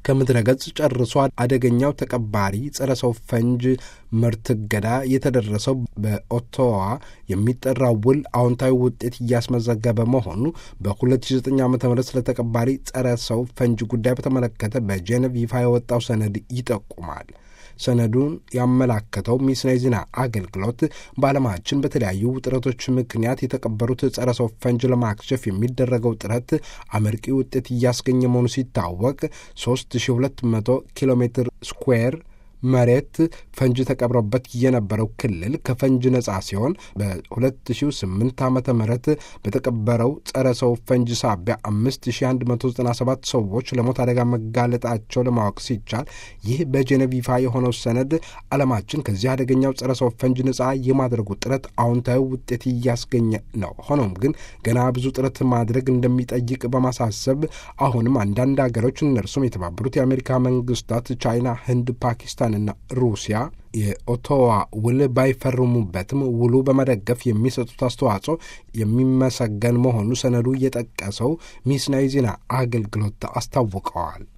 ከምድረ ገጽ ጨርሶ አደገኛው ተቀባሪ ጸረ ሰው ፈንጅ ምርት እገዳ የተደረሰው በኦቶዋ የሚጠራው ውል አዎንታዊ ውጤት እያስመዘገበ መሆኑ በ2009 ዓ.ም ስለተቀባሪ ጸረ ሰው ፈንጅ ጉዳይ በተመለከተ በጄኔቭ ይፋ የወጣው ሰነድ ይጠቁማል። ሰነዱን ያመላከተው ሚስና የዜና አገልግሎት በዓለማችን በተለያዩ ውጥረቶች ምክንያት የተቀበሩት ጸረ ሰው ፈንጅ ለማክሸፍ የሚደረገው ጥረት አመርቂ ውጤት እያስገኘ መሆኑ ሲታወቅ 3200 ኪሎ ሜትር ስኩዌር መሬት ፈንጅ ተቀብሮበት የነበረው ክልል ከፈንጅ ነጻ ሲሆን በ2008 ዓመተ ምህረት በተቀበረው ጸረ ሰው ፈንጅ ሳቢያ 5197 ሰዎች ለሞት አደጋ መጋለጣቸው ለማወቅ ሲቻል ይህ በጄኔቭ ይፋ የሆነው ሰነድ ዓለማችን ከዚህ አደገኛው ጸረ ሰው ፈንጅ ነጻ የማድረጉ ጥረት አዎንታዊ ውጤት እያስገኘ ነው። ሆኖም ግን ገና ብዙ ጥረት ማድረግ እንደሚጠይቅ በማሳሰብ አሁንም አንዳንድ ሀገሮች እነርሱም የተባበሩት የአሜሪካ መንግስታት፣ ቻይና፣ ህንድ፣ ፓኪስታን እና ሩሲያ የኦቶዋ ውል ባይፈርሙበትም ውሉ በመደገፍ የሚሰጡት አስተዋጽኦ የሚመሰገን መሆኑ ሰነዱ የጠቀሰው ሚስና የዜና አገልግሎት አስታውቀዋል።